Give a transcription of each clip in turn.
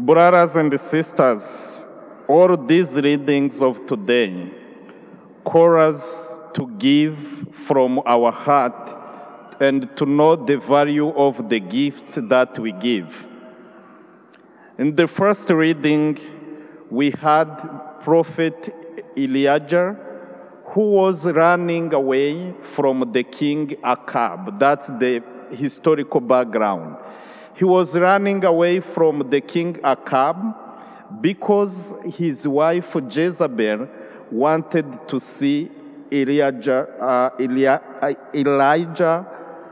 Brothers and sisters, all these readings of today call us to give from our heart and to know the value of the gifts that we give. In the first reading, we had Prophet Elijah, who was running away from the king Ahab. That's the historical background. He was running away from the king Ahab because his wife Jezebel wanted to see Elijah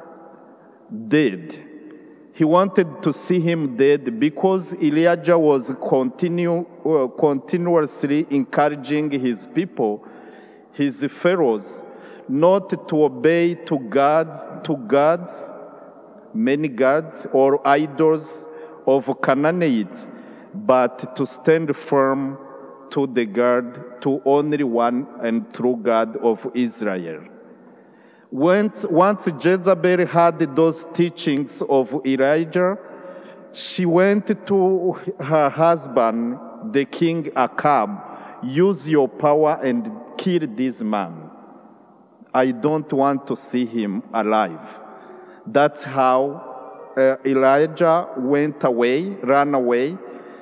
dead. He wanted to see him dead because Elijah was continuously encouraging his people, his pharaohs, not to obey to gods, many gods or idols of Canaanites, but to stand firm to the God, to only one and true God of Israel. Once Jezebel had those teachings of Elijah, she went to her husband, the king Ahab, use your power and kill this man. I don't want to see him alive. That's how Elijah ran away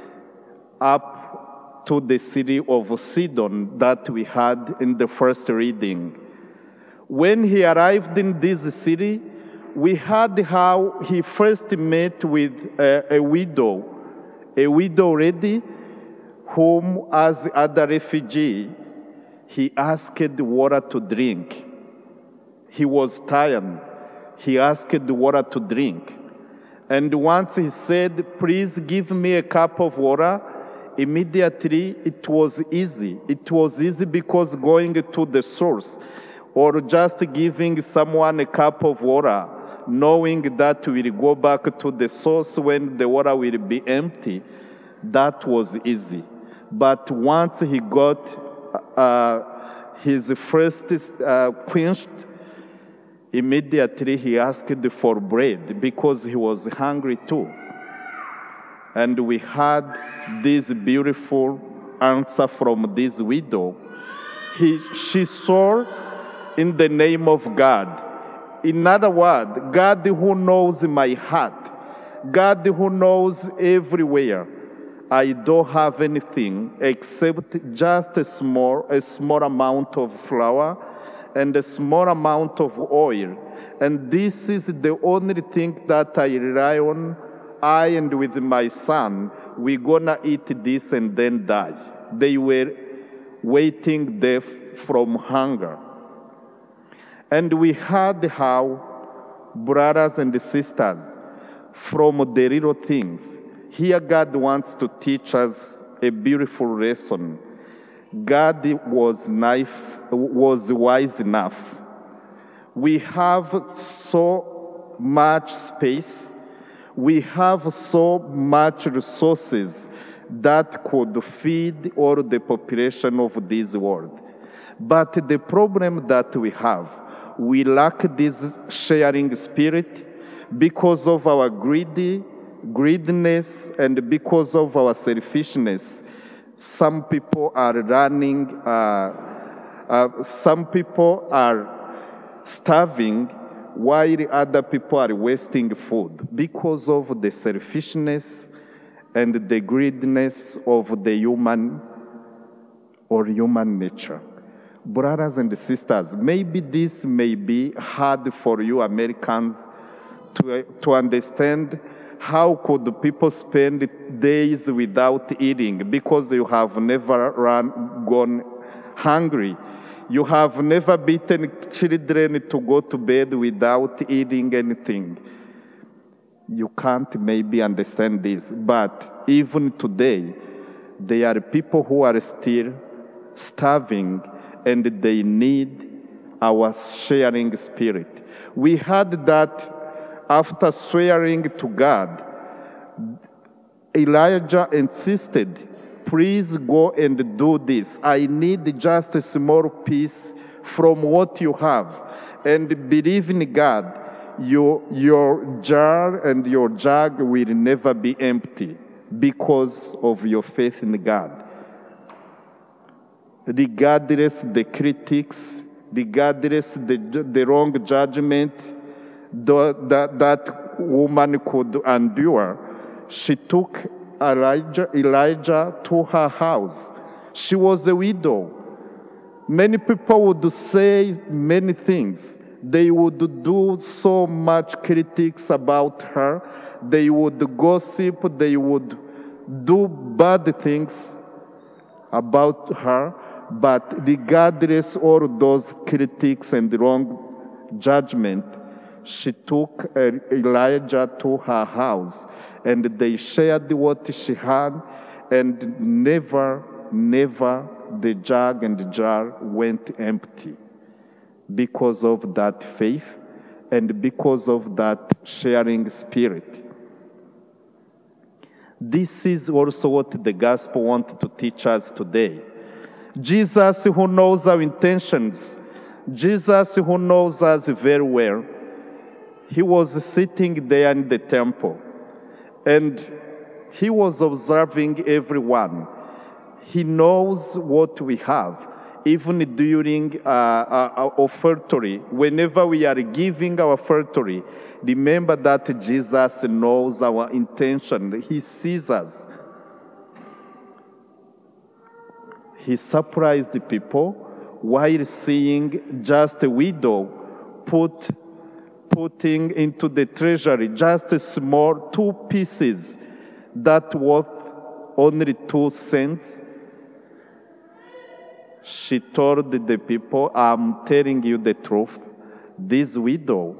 up to the city of Sidon that we had in the first reading. When he arrived in this city, we heard how he first met with a widow lady, whom, as other refugees, he asked water to drink. He was tired. He asked water to drink. And once he said, "Please give me a cup of water," immediately it was easy. It was easy because going to the source or just giving someone a cup of water, knowing that we'll go back to the source when the water will be empty, that was easy. But once he got his thirst quenched, immediately he asked for bread because he was hungry too. And we had this beautiful answer from this widow. She saw in the name of God. In other words, God who knows my heart, God who knows everywhere. I don't have anything except just a small amount of flour and a small amount of oil. And this is the only thing that I rely on. I and with my son, we're gonna eat this and then die. They were waiting death from hunger. And we heard how, brothers and sisters, from the little things, here God wants to teach us a beautiful lesson. God was wise enough. We have so much space. We have so much resources that could feed all the population of this world. But the problem that we have, we lack this sharing spirit because of our greediness and because of our selfishness. Some people are running, some people are starving while other people are wasting food because of the selfishness and the greediness of the human nature. Brothers and sisters, maybe this may be hard for you Americans to understand. How could people spend days without eating because you have never gone hungry? You have never beaten children to go to bed without eating anything. You can't maybe understand this, but even today, there are people who are still starving and they need our sharing spirit. We heard that after swearing to God, Elijah insisted, "Please go and do this. I need just a small piece from what you have. And believe in God, your jar and your jug will never be empty." because of your faith in God. Regardless the critics, regardless the wrong judgment that woman could endure, she took Elijah to her house. She was a widow. Many people would say many things. They would do so much critics about her. They would gossip. They would do bad things about her. But regardless of all those critics and wrong judgment, she took Elijah to her house, and they shared what she had, and never the jug and the jar went empty because of that faith and because of that sharing spirit. This is also what the gospel wants to teach us today. Jesus, who knows our intentions, Jesus, who knows us very well, he was sitting there in the temple, and he was observing everyone. He knows what we have. Even during our offertory, whenever we are giving our offertory, remember that Jesus knows our intention. He sees us. He surprised the people while seeing just a widow putting into the treasury just a small 2 pieces that worth only 2 cents. She told the people, I'm telling you the truth. This widow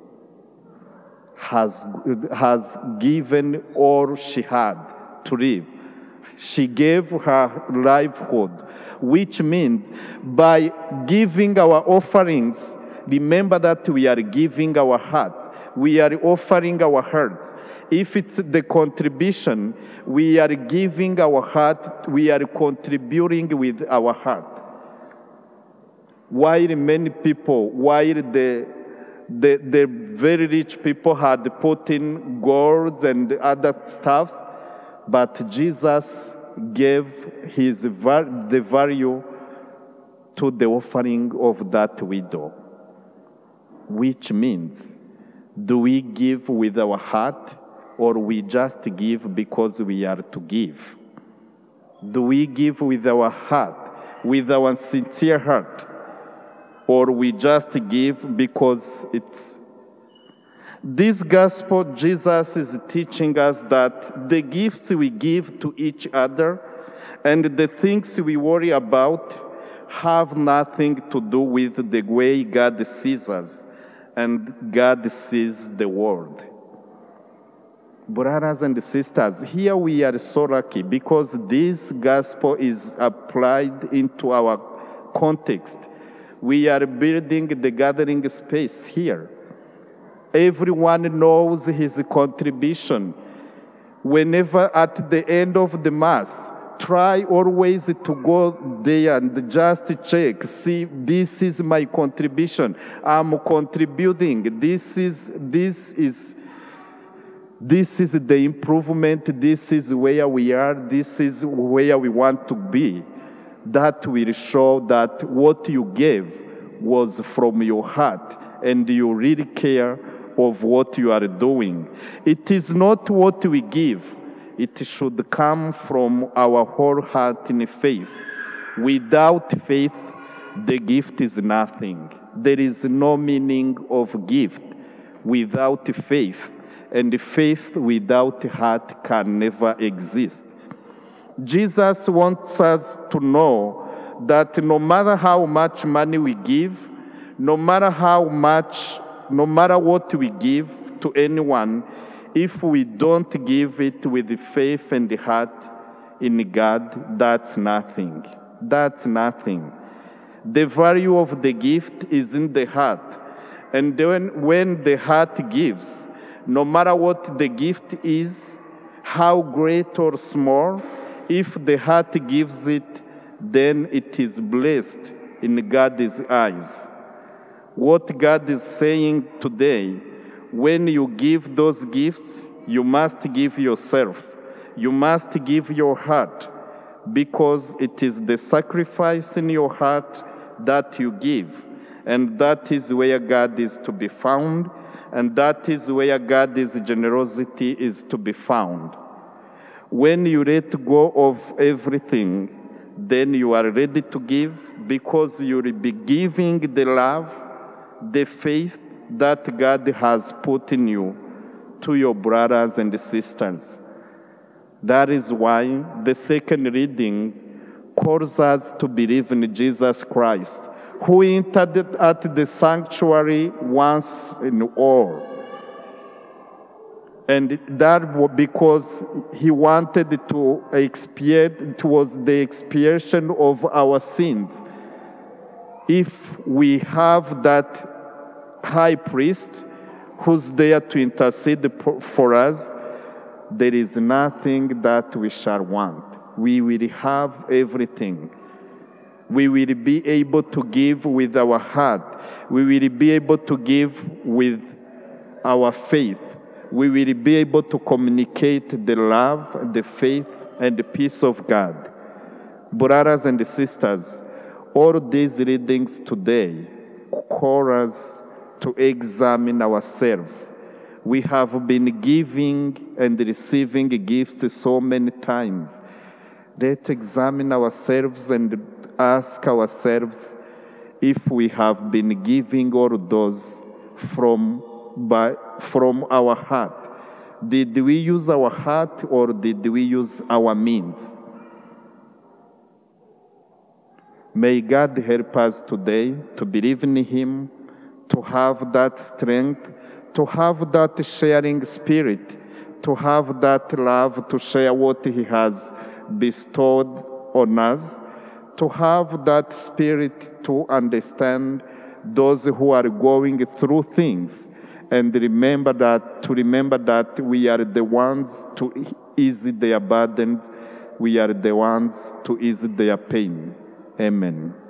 has given all she had to live. She gave her livelihood, which means by giving our offerings, remember that we are giving our heart. We are offering our hearts. If it's the contribution, we are giving our heart, we are contributing with our heart. While many people, while the very rich people had put in gold and other stuffs, but Jesus gave the value to the offering of that widow, which means, do we give with our heart, or we just give because we are to give? Do we give with our heart, with our sincere heart, or we just give because it's... This gospel, Jesus is teaching us that the gifts we give to each other and the things we worry about have nothing to do with the way God sees us and God sees the world. Brothers and sisters, here we are so lucky because this gospel is applied into our context. We are building the gathering space here. Everyone knows his contribution. Whenever at the end of the Mass, try always to go there and just check, see, this is my contribution. I'm contributing. This is the improvement. This is where we are. This is where we want to be. That will show that what you gave was from your heart and you really care of what you are doing. It is not what we give. It should come from our whole heart in faith. Without faith, the gift is nothing. There is no meaning of gift without faith, and faith without heart can never exist. Jesus wants us to know that no matter how much money we give, no matter what we give to anyone, if we don't give it with faith and heart in God, that's nothing. That's nothing. The value of the gift is in the heart. And then when the heart gives, no matter what the gift is, how great or small, if the heart gives it, then it is blessed in God's eyes. What God is saying today, when you give those gifts, you must give yourself. You must give your heart, because it is the sacrifice in your heart that you give. And that is where God is to be found, and that is where God's generosity is to be found. When you let go of everything, then you are ready to give, because you will be giving the love, the faith that God has put in you to your brothers and sisters. That is why the second reading calls us to believe in Jesus Christ, who entered at the sanctuary once and all. And that because he wanted to expiate, it was the expiation of our sins. If we have that high priest who's there to intercede for us, there is nothing that we shall want. We will have everything. We will be able to give with our heart. We will be able to give with our faith. We will be able to communicate the love, the faith, and the peace of God. Brothers and sisters, all these readings today call us to examine ourselves. We have been giving and receiving gifts so many times. Let's examine ourselves and ask ourselves if we have been giving all those from our heart. Did we use our heart, or did we use our means? May God help us today to believe in Him, to have that strength, to have that sharing spirit, to have that love to share what He has bestowed on us, to have that spirit to understand those who are going through things, and remember that we are the ones to ease their burdens, we are the ones to ease their pain. Amen.